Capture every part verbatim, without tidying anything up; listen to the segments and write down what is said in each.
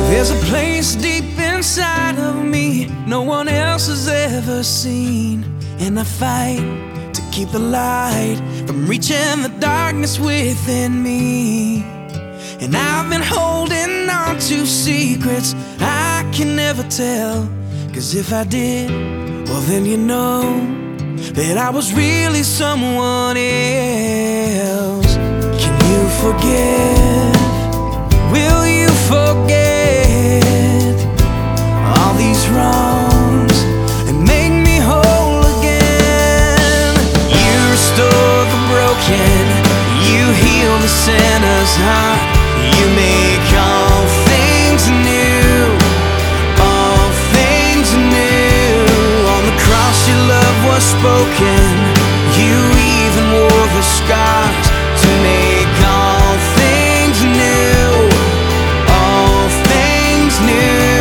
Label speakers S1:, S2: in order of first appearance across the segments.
S1: There's a place deep inside of me no one else has ever seen, and I fight to keep the light from reaching the darkness within me. And I've been holding on to secrets I can never tell, 'cause if I did, well then you know that I was really someone else. Can you forget? Will you forget all these wrongs and make me whole again? You restore the broken, you heal the sinner's heart, you make all things new, all things new. On the cross your love was spoken, you even wore the scars to make all things new, all things new.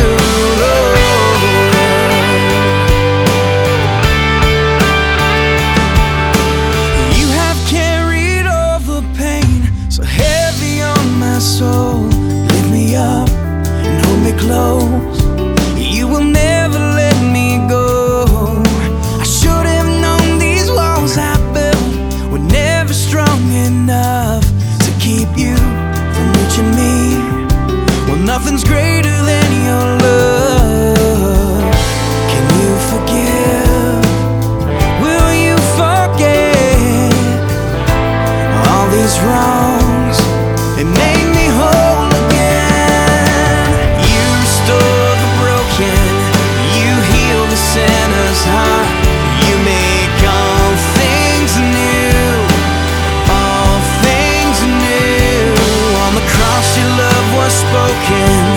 S1: You have carried all the pain so heavy on my soul. Lift me up and hold me close, you will never let me go. I should have known these walls I built were never strong enough to keep you from reaching me. Well, nothing's greater than your love. Can you forgive? Will you forget all these wrongs? They made me whole again. You restore the broken, you heal the sinner's heart, you make all things new, all things new. On the cross your love was spoken,